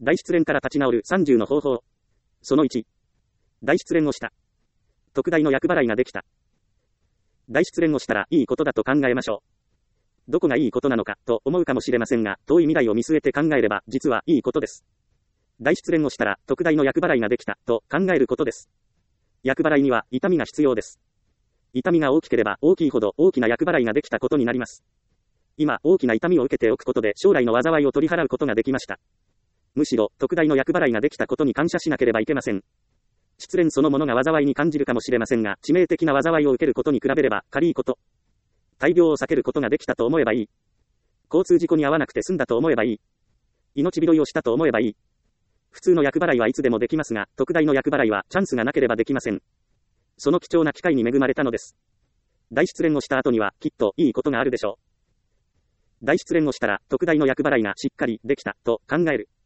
大失恋から立ち直る30の方法。その1。大失恋をした。特大の厄払いができた。大失恋をしたらいいことだと考えましょう。どこがいいことなのかと思うかもしれませんが、遠い未来を見据えて考えれば実はいいことです。大失恋をしたら特大の厄払いができたと考えることです。厄払いには痛みが必要です。痛みが大きければ大きいほど大きな厄払いができたことになります。今大きな痛みを受けておくことで将来の災いを取り払うことができました。むしろ特大の厄払いができたことに感謝しなければいけません。失恋そのものが災いに感じるかもしれませんが、致命的な災いを受けることに比べれば軽いこと。大病を避けることができたと思えばいい。交通事故に遭わなくて済んだと思えばいい。命拾いをしたと思えばいい。普通の厄払いはいつでもできますが、特大の厄払いはチャンスがなければできません。その貴重な機会に恵まれたのです。大失恋をした後にはきっといいことがあるでしょう。大失恋をしたら特大の厄払いがしっかりできたと考える。